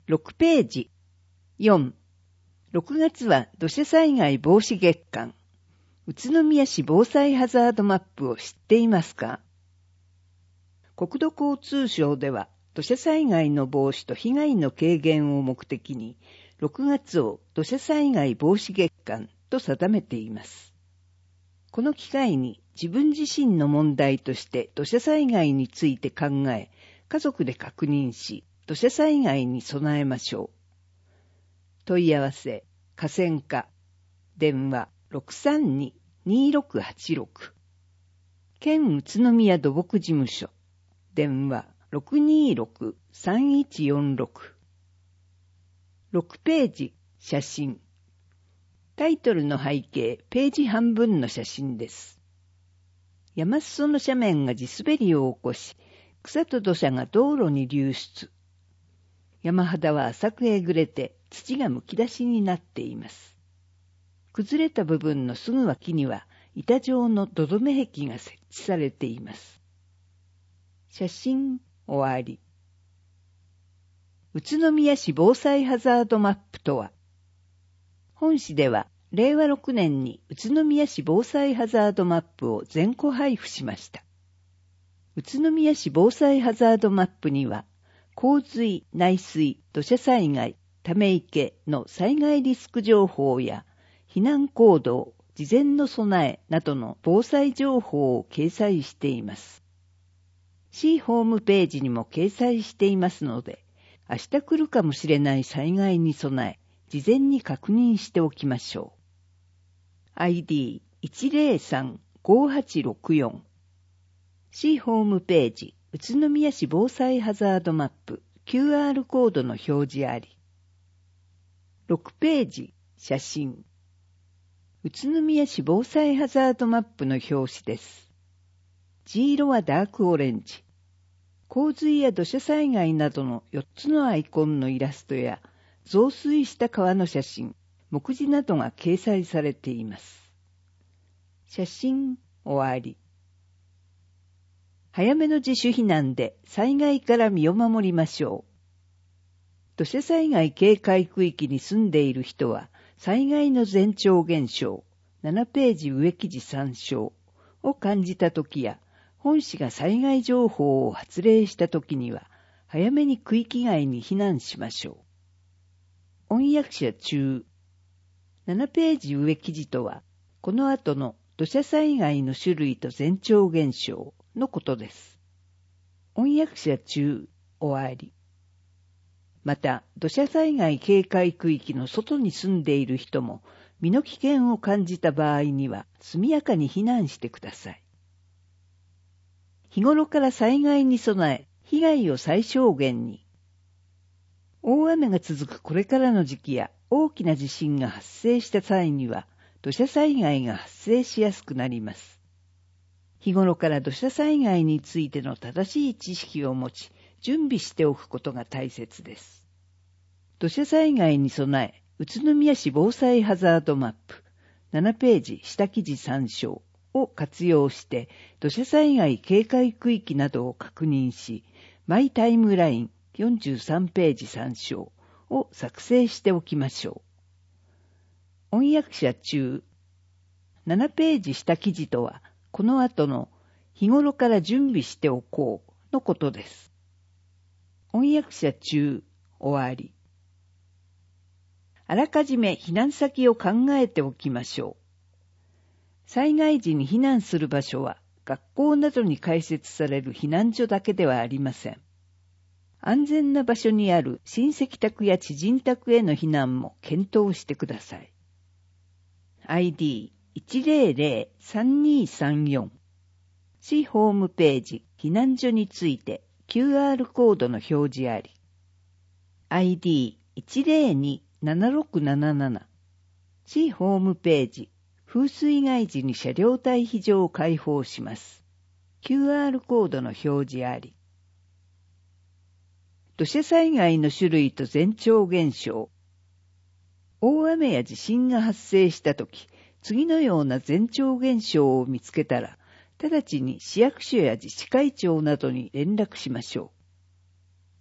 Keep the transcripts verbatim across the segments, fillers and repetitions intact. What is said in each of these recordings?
ろくページ。よん、ろくがつは土砂災害防止月間。宇都宮市防災ハザードマップを知っていますか？国土交通省では土砂災害の防止と被害の軽減を目的に、ろくがつを土砂災害防止月間と定めています。この機会に自分自身の問題として土砂災害について考え、家族で確認し、土砂災害に備えましょう。問い合わせ、河川課、電話 ろくさんに にろくはちろく。県宇都宮土木事務所、電話 ろくにろく さんいちよんろく。ろくページ、写真。タイトルの背景、ページ半分の写真です。山裾の斜面が地滑りを起こし、草と土砂が道路に流出。山肌は浅くえぐれて土がむき出しになっています。崩れた部分のすぐ脇には板状の土留め壁が設置されています。写真終わり。宇都宮市防災ハザードマップとは、本市ではれいわろくねんに宇都宮市防災ハザードマップを全戸配布しました。宇都宮市防災ハザードマップには、洪水、内水、土砂災害、ため池の災害リスク情報や、避難行動、事前の備えなどの防災情報を掲載しています。市ホームページにも掲載していますので、明日来るかもしれない災害に備え、事前に確認しておきましょう。アイディーいちゼロさん ごはちろくよん。市ホームページ、宇都宮市防災ハザードマップ、キューアール コードの表示あり。ろくページ、写真。宇都宮市防災ハザードマップの表紙です。地色はダークオレンジ。洪水や土砂災害などのよっつのアイコンのイラストや、増水した川の写真、目次などが掲載されています。写真終わり。早めの自主避難で災害から身を守りましょう。土砂災害警戒区域に住んでいる人は、災害の前兆現象、ななページ上記事参照を感じたときや、本市が災害情報を発令したときには、早めに区域外に避難しましょう。翻訳者中。ななページ上記事とは、この後の土砂災害の種類と前兆現象のことです。翻訳者中、終わり。また、土砂災害警戒区域の外に住んでいる人も、身の危険を感じた場合には、速やかに避難してください。日頃から災害に備え、被害を最小限に。大雨が続くこれからの時期や大きな地震が発生した際には土砂災害が発生しやすくなります。日頃から土砂災害についての正しい知識を持ち準備しておくことが大切です。土砂災害に備え宇都宮市防災ハザードマップななページ下記事参照を活用して土砂災害警戒区域などを確認しマイタイムラインよんじゅうさんページ参照を作成しておきましょう。翻訳者中。ななページ下記事とは、この後の日頃から準備しておこうのことです。翻訳者中、終わり。あらかじめ避難先を考えておきましょう。災害時に避難する場所は、学校などに開設される避難所だけではありません。安全な場所にある親戚宅や知人宅への避難も検討してください。アイディーいちゼロゼロさんにさんよん。市ホームページ避難所について キューアール コードの表示あり。アイディーいちゼロにななろくなななな。市ホームページ風水害時に車両待避場を開放します。キューアール コードの表示あり。土砂災害の種類と前兆現象。大雨や地震が発生したとき、次のような前兆現象を見つけたら、直ちに市役所や自治会長などに連絡しましょう。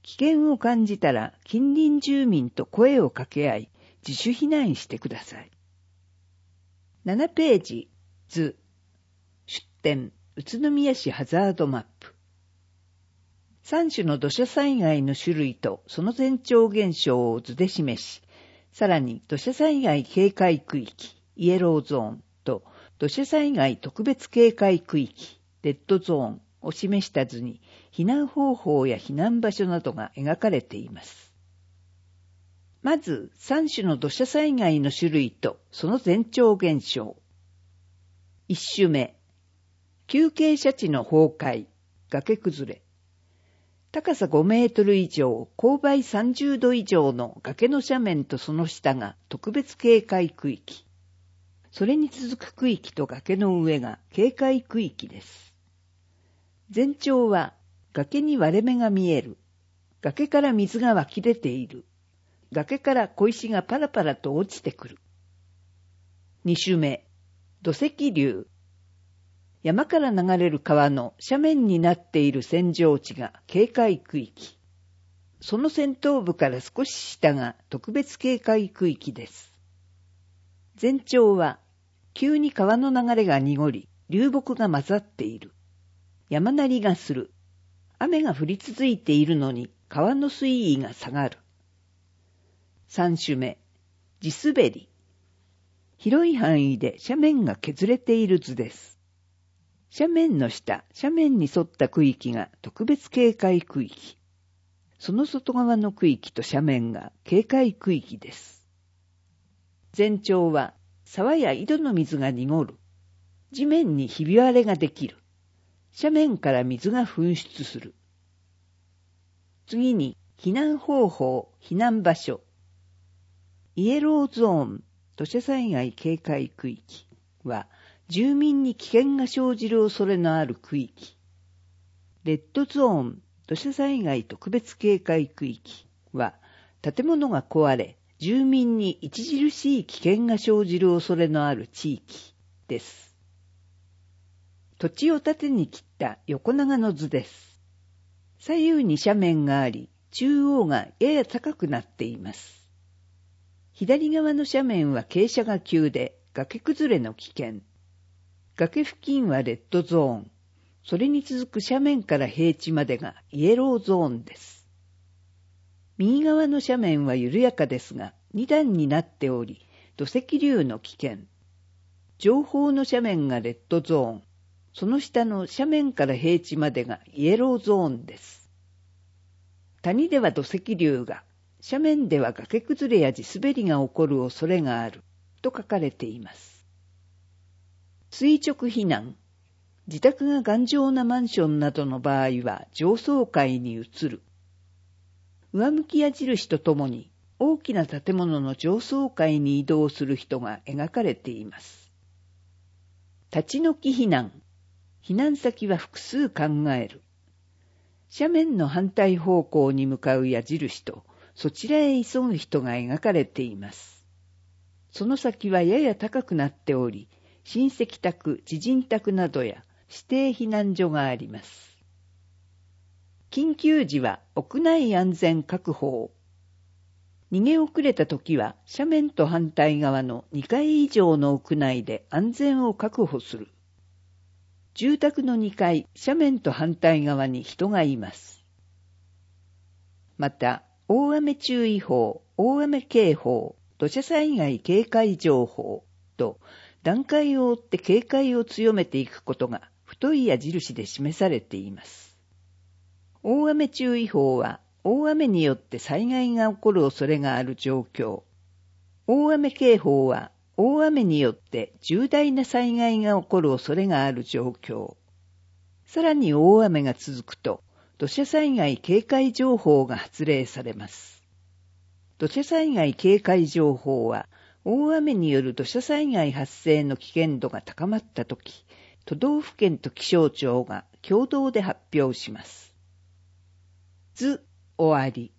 危険を感じたら近隣住民と声を掛け合い、自主避難してください。ななページ、図、出典、宇都宮市ハザードマップ。さん種の土砂災害の種類とその前兆現象を図で示し、さらに土砂災害警戒区域、イエローゾーンと土砂災害特別警戒区域、レッドゾーンを示した図に避難方法や避難場所などが描かれています。まず、さん種の土砂災害の種類とその前兆現象。いち種目、急傾斜地の崩壊、崖崩れ。高さごメートル以上、勾配さんじゅうど以上の崖の斜面とその下が特別警戒区域。それに続く区域と崖の上が警戒区域です。前兆は、崖に割れ目が見える。崖から水が湧き出ている。崖から小石がパラパラと落ちてくる。に種目、土石流。山から流れる川の斜面になっている扇状地が警戒区域。その先頭部から少し下が特別警戒区域です。前兆は、急に川の流れが濁り、流木が混ざっている。山鳴りがする。雨が降り続いているのに川の水位が下がる。さん種目、地滑り。広い範囲で斜面が削れている図です。斜面の下、斜面に沿った区域が特別警戒区域。その外側の区域と斜面が警戒区域です。前兆は、沢や井戸の水が濁る。地面にひび割れができる。斜面から水が噴出する。次に、避難方法、避難場所。イエローゾーン、土砂災害警戒区域は、住民に危険が生じる恐れのある区域。レッドゾーン、土砂災害特別警戒区域は、建物が壊れ、住民に著しい危険が生じる恐れのある地域です。土地を縦に切った横長の図です。左右に斜面があり、中央がやや高くなっています。左側の斜面は傾斜が急で崖崩れの危険。崖付近はレッドゾーン。それに続く斜面から平地までがイエローゾーンです。右側の斜面は緩やかですが、二段になっており、土石流の危険。上方の斜面がレッドゾーン。その下の斜面から平地までがイエローゾーンです。谷では土石流が、斜面では崖崩れや地滑りが起こる恐れがある、と書かれています。垂直避難。自宅が頑丈なマンションなどの場合は上層階に移る。上向き矢印とともに大きな建物の上層階に移動する人が描かれています。立ち退き避難。避難先は複数考える。斜面の反対方向に向かう矢印とそちらへ急ぐ人が描かれています。その先はやや高くなっており、親戚宅、知人宅などや指定避難所があります。緊急時は屋内安全確保を。逃げ遅れたときは斜面と反対側のにかい以上の屋内で安全を確保する。住宅のにかい、斜面と反対側に人がいます。また、大雨注意報、大雨警報、土砂災害警戒情報と段階を追って警戒を強めていくことが太い矢印で示されています。大雨注意報は大雨によって災害が起こる恐れがある状況。大雨警報は大雨によって重大な災害が起こる恐れがある状況。さらに大雨が続くと土砂災害警戒情報が発令されます。土砂災害警戒情報は大雨による土砂災害発生の危険度が高まったとき、都道府県と気象庁が共同で発表します。図終わり。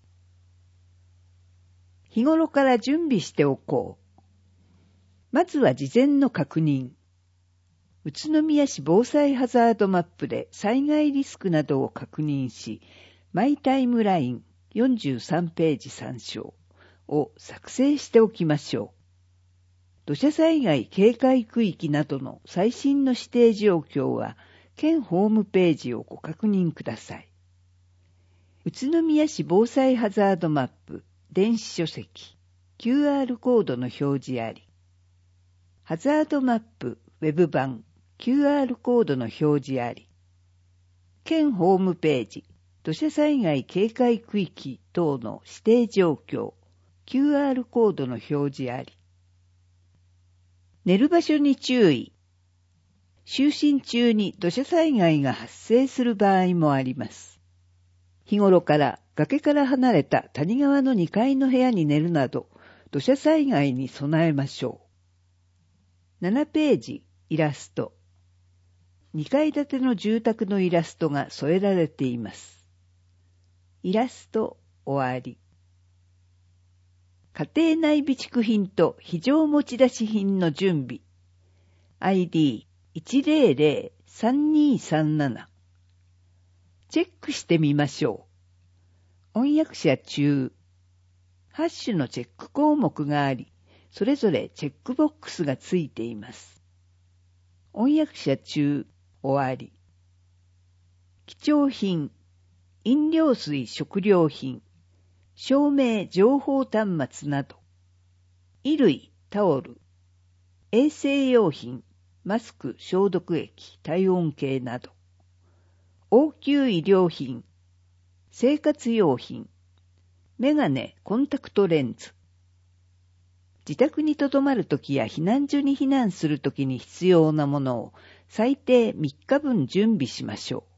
日頃から準備しておこう。まずは事前の確認。宇都宮市防災ハザードマップで災害リスクなどを確認し、マイタイムライン、 よんじゅうさんページ参照を作成しておきましょう。土砂災害警戒区域などの最新の指定状況は、県ホームページをご確認ください。宇都宮市防災ハザードマップ電子書籍 キューアール コードの表示あり。ハザードマップウェブ版 キューアール コードの表示あり。県ホームページ土砂災害警戒区域等の指定状況 キューアール コードの表示あり。寝る場所に注意。就寝中に土砂災害が発生する場合もあります。日頃から崖から離れた谷川のにかいの部屋に寝るなど、土砂災害に備えましょう。ななページ、イラスト。にかい建ての住宅のイラストが添えられています。イラスト終わり。家庭内備蓄品と非常持ち出し品の準備。アイディーいちゼロゼロさんにさんなな。チェックしてみましょう。翻訳者中。はち種のチェック項目があり、それぞれチェックボックスがついています。翻訳者中、終わり。貴重品、飲料水、食料品、照明、情報端末など、衣類、タオル、衛生用品、マスク、消毒液、体温計など、応急医療品、生活用品、メガネ、コンタクトレンズ。自宅に留まるときや避難所に避難するときに必要なものを最低みっかぶん準備しましょう。